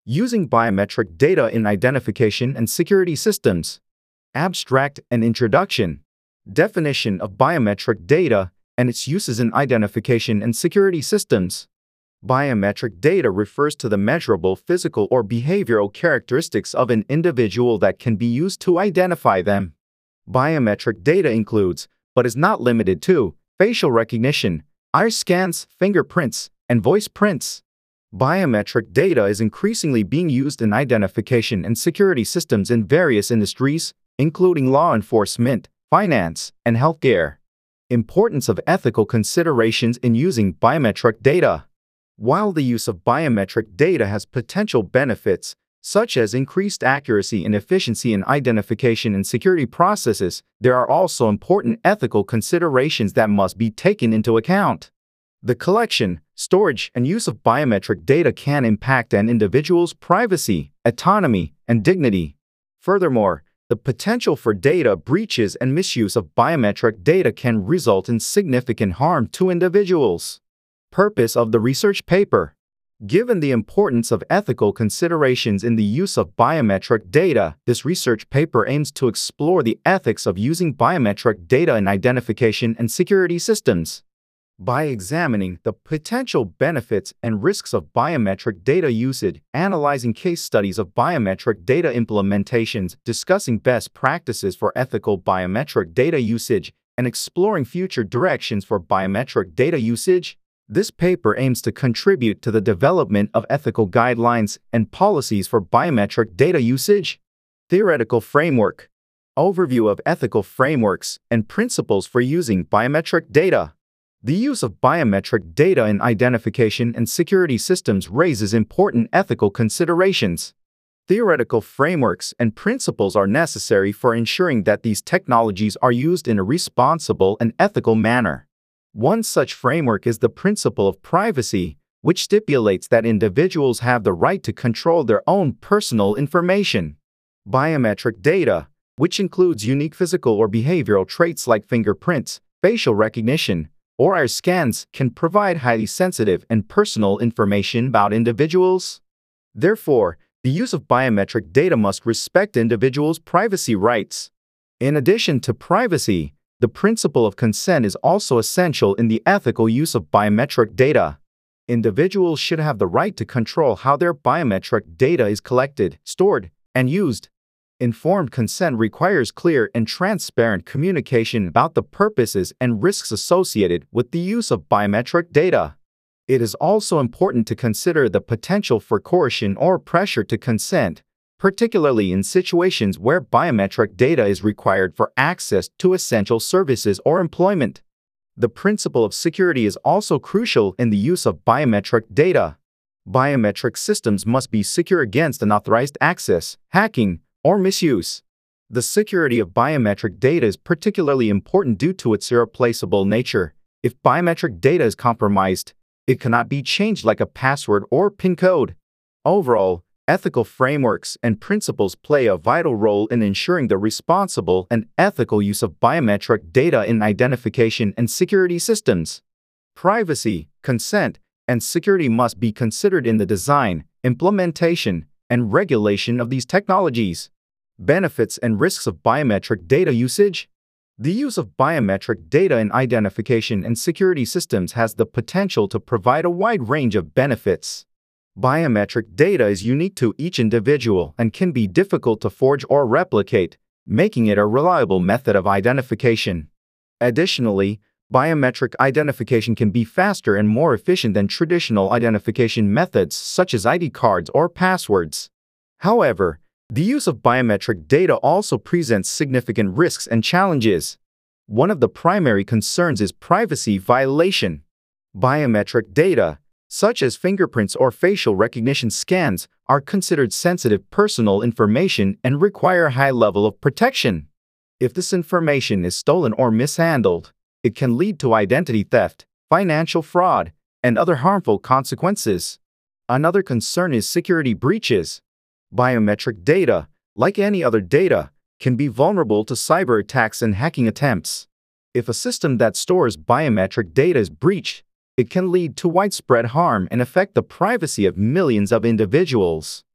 Using biometric data in identification and security systems. Abstract and introduction. Definition of biometric data and its uses in identification and security systems. Biometric data refers to the measurable physical or behavioral characteristics of an individual that can be used to identify them. Biometric data includes, but is not limited to, facial recognition, iris scans, fingerprints, and voice prints. Biometric data is increasingly being used in identification and security systems in various industries, including law enforcement, finance, and healthcare. Importance of ethical considerations in using biometric data. While the use of biometric data has potential benefits, such as increased accuracy and efficiency in identification and security processes, there are also important ethical considerations that must be taken into account. The collection, storage, and use of biometric data can impact an individual's privacy, autonomy, and dignity. Furthermore, the potential for data breaches and misuse of biometric data can result in significant harm to individuals. Purpose of the research paper. Given the importance of ethical considerations in the use of biometric data, this research paper aims to explore the ethics of using biometric data in identification and security systems. By examining the potential benefits and risks of biometric data usage, analyzing case studies of biometric data implementations, discussing best practices for ethical biometric data usage, and exploring future directions for biometric data usage, this paper aims to contribute to the development of ethical guidelines and policies for biometric data usage. Theoretical framework. Overview of ethical frameworks and principles for using biometric data. The use of biometric data in identification and security systems raises important ethical considerations. Theoretical frameworks and principles are necessary for ensuring that these technologies are used in a responsible and ethical manner. One such framework is the principle of privacy, which stipulates that individuals have the right to control their own personal information. Biometric data, which includes unique physical or behavioral traits like fingerprints, facial recognition, or iris scans, can provide highly sensitive and personal information about individuals. Therefore, the use of biometric data must respect individuals' privacy rights. In addition to privacy, the principle of consent is also essential in the ethical use of biometric data. Individuals should have the right to control how their biometric data is collected, stored, and used. Informed consent requires clear and transparent communication about the purposes and risks associated with the use of biometric data. It is also important to consider the potential for coercion or pressure to consent, particularly in situations where biometric data is required for access to essential services or employment. The principle of security is also crucial in the use of biometric data. Biometric systems must be secure against unauthorized access, hacking, or misuse. The security of biometric data is particularly important due to its irreplaceable nature. If biometric data is compromised, it cannot be changed like a password or PIN code. Overall, ethical frameworks and principles play a vital role in ensuring the responsible and ethical use of biometric data in identification and security systems. Privacy, consent, and security must be considered in the design, implementation, and regulation of these technologies. Benefits and risks of biometric data usage. The use of biometric data in identification and security systems has the potential to provide a wide range of benefits. Biometric data is unique to each individual and can be difficult to forge or replicate, making it a reliable method of identification. Additionally, biometric identification can be faster and more efficient than traditional identification methods such as ID cards or passwords. However, the use of biometric data also presents significant risks and challenges. One of the primary concerns is privacy violation. Biometric data, such as fingerprints or facial recognition scans, are considered sensitive personal information and require a high level of protection. If this information is stolen or mishandled, it can lead to identity theft, financial fraud, and other harmful consequences. Another concern is security breaches. Biometric data, like any other data, can be vulnerable to cyber attacks and hacking attempts. If a system that stores biometric data is breached, it can lead to widespread harm and affect the privacy of millions of individuals.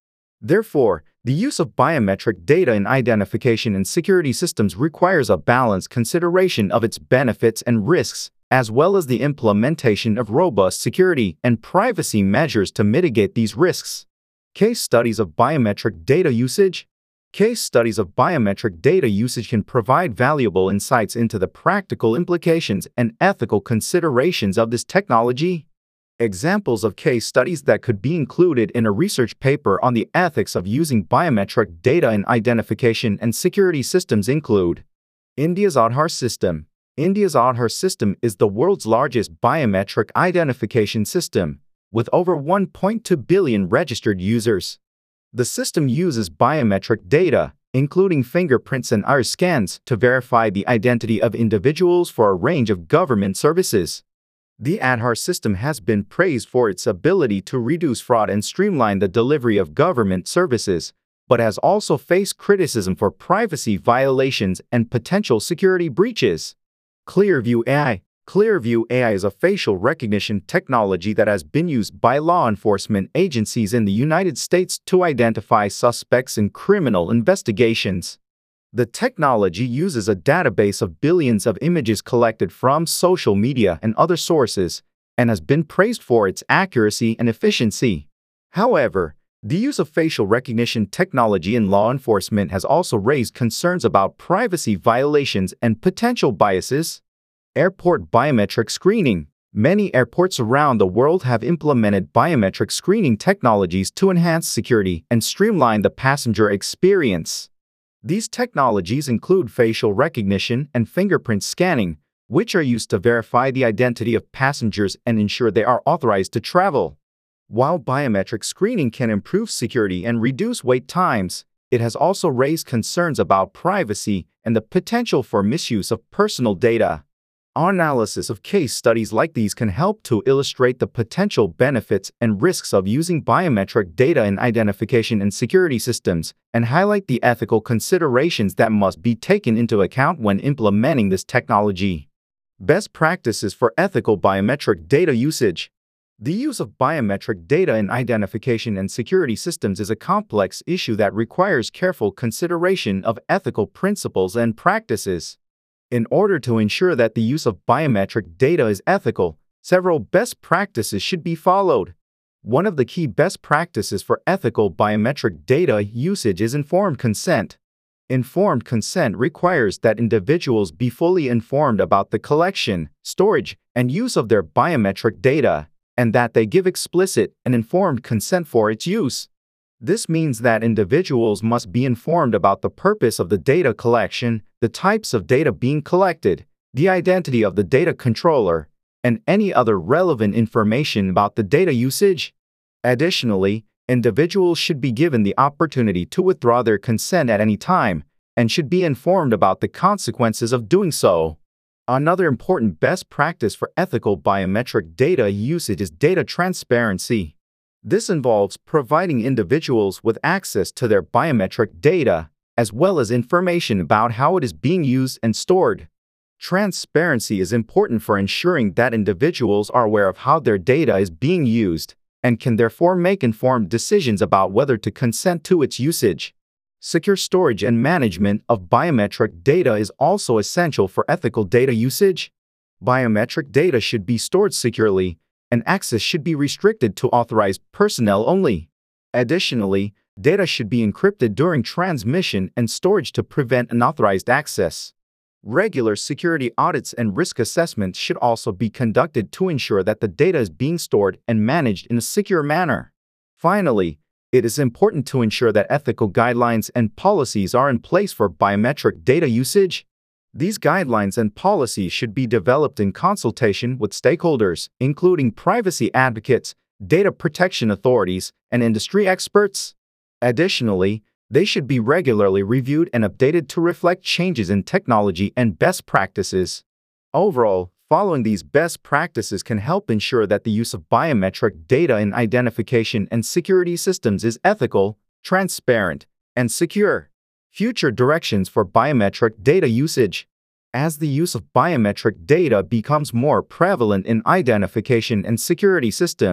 Therefore, the use of biometric data in identification and security systems requires a balanced consideration of its benefits and risks, as well as the implementation of robust security and privacy measures to mitigate these risks. Case studies of biometric data usage. Case studies of biometric data usage can provide valuable insights into the practical implications and ethical considerations of this technology. Examples of case studies that could be included in a research paper on the ethics of using biometric data in identification and security systems include India's Aadhaar system. India's Aadhaar system is the world's largest biometric identification system, with over 1.2 billion registered users. The system uses biometric data, including fingerprints and iris scans, to verify the identity of individuals for a range of government services. The Aadhaar system has been praised for its ability to reduce fraud and streamline the delivery of government services, but has also faced criticism for privacy violations and potential security breaches. Clearview AI. Clearview AI is a facial recognition technology that has been used by law enforcement agencies in the United States to identify suspects in criminal investigations. The technology uses a database of billions of images collected from social media and other sources, and has been praised for its accuracy and efficiency. However, the use of facial recognition technology in law enforcement has also raised concerns about privacy violations and potential biases. Airport biometric screening. Many airports around the world have implemented biometric screening technologies to enhance security and streamline the passenger experience. These technologies include facial recognition and fingerprint scanning, which are used to verify the identity of passengers and ensure they are authorized to travel. While biometric screening can improve security and reduce wait times, it has also raised concerns about privacy and the potential for misuse of personal data. Analysis of case studies like these can help to illustrate the potential benefits and risks of using biometric data in identification and security systems, and highlight the ethical considerations that must be taken into account when implementing this technology. Best practices for ethical biometric data usage. The use of biometric data in identification and security systems is a complex issue that requires careful consideration of ethical principles and practices. In order to ensure that the use of biometric data is ethical, several best practices should be followed. One of the key best practices for ethical biometric data usage is informed consent. Informed consent requires that individuals be fully informed about the collection, storage, and use of their biometric data, and that they give explicit and informed consent for its use. This means that individuals must be informed about the purpose of the data collection, the types of data being collected, the identity of the data controller, and any other relevant information about the data usage. Additionally, individuals should be given the opportunity to withdraw their consent at any time, and should be informed about the consequences of doing so. Another important best practice for ethical biometric data usage is data transparency. This involves providing individuals with access to their biometric data, as well as information about how it is being used and stored. Transparency is important for ensuring that individuals are aware of how their data is being used, and can therefore make informed decisions about whether to consent to its usage. Secure storage and management of biometric data is also essential for ethical data usage. Biometric data should be stored securely, and access should be restricted to authorized personnel only. Additionally, data should be encrypted during transmission and storage to prevent unauthorized access. Regular security audits and risk assessments should also be conducted to ensure that the data is being stored and managed in a secure manner. Finally, it is important to ensure that ethical guidelines and policies are in place for biometric data usage. These guidelines and policies should be developed in consultation with stakeholders, including privacy advocates, data protection authorities, and industry experts. Additionally, they should be regularly reviewed and updated to reflect changes in technology and best practices. Overall, following these best practices can help ensure that the use of biometric data in identification and security systems is ethical, transparent, and secure. Future directions for biometric data usage. As the use of biometric data becomes more prevalent in identification and security systems,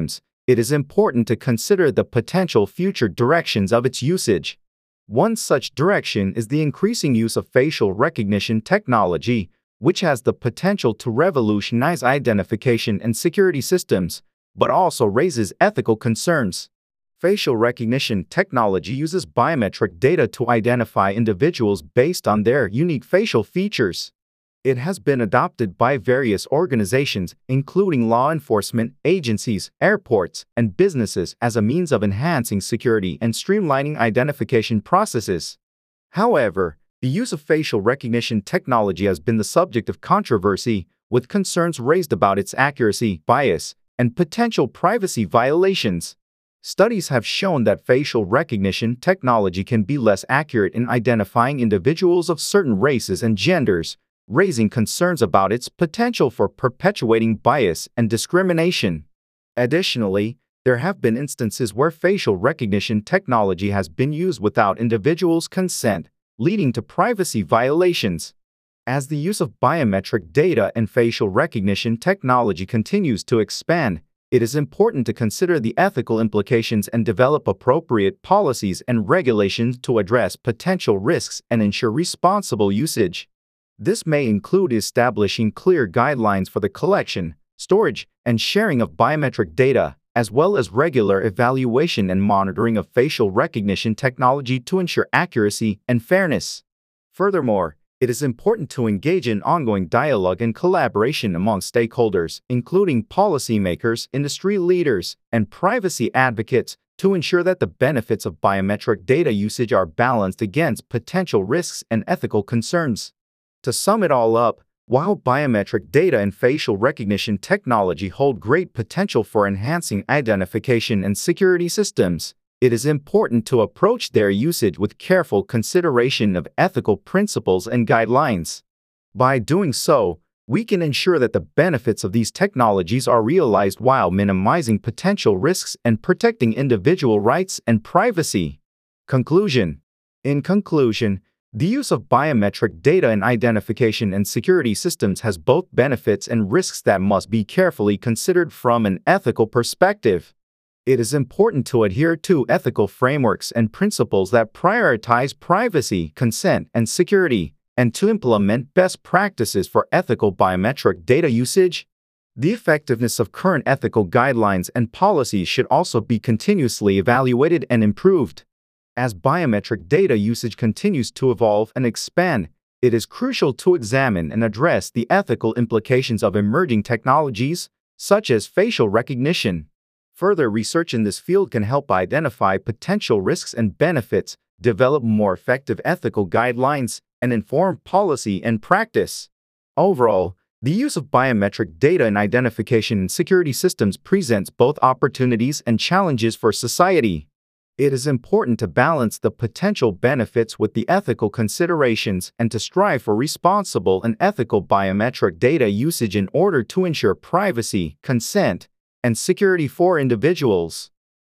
it is important to consider the potential future directions of its usage. One such direction is the increasing use of facial recognition technology, which has the potential to revolutionize identification and security systems, but also raises ethical concerns. Facial recognition technology uses biometric data to identify individuals based on their unique facial features. It has been adopted by various organizations, including law enforcement agencies, airports, and businesses, as a means of enhancing security and streamlining identification processes. However, the use of facial recognition technology has been the subject of controversy, with concerns raised about its accuracy, bias, and potential privacy violations. Studies have shown that facial recognition technology can be less accurate in identifying individuals of certain races and genders, raising concerns about its potential for perpetuating bias and discrimination. Additionally, there have been instances where facial recognition technology has been used without individuals' consent, leading to privacy violations. As the use of biometric data and facial recognition technology continues to expand, it is important to consider the ethical implications and develop appropriate policies and regulations to address potential risks and ensure responsible usage. This may include establishing clear guidelines for the collection, storage, and sharing of biometric data, as well as regular evaluation and monitoring of facial recognition technology to ensure accuracy and fairness. Furthermore, it is important to engage in ongoing dialogue and collaboration among stakeholders, including policymakers, industry leaders, and privacy advocates, to ensure that the benefits of biometric data usage are balanced against potential risks and ethical concerns. To sum it all up, while biometric data and facial recognition technology hold great potential for enhancing identification and security systems, it is important to approach their usage with careful consideration of ethical principles and guidelines. By doing so, we can ensure that the benefits of these technologies are realized while minimizing potential risks and protecting individual rights and privacy. Conclusion. In conclusion, the use of biometric data in identification and security systems has both benefits and risks that must be carefully considered from an ethical perspective. It is important to adhere to ethical frameworks and principles that prioritize privacy, consent, and security, and to implement best practices for ethical biometric data usage. The effectiveness of current ethical guidelines and policies should also be continuously evaluated and improved. As biometric data usage continues to evolve and expand, it is crucial to examine and address the ethical implications of emerging technologies, such as facial recognition. Further research in this field can help identify potential risks and benefits, develop more effective ethical guidelines, and inform policy and practice. Overall, the use of biometric data in identification and security systems presents both opportunities and challenges for society. It is important to balance the potential benefits with the ethical considerations and to strive for responsible and ethical biometric data usage in order to ensure privacy, consent, and security for individuals.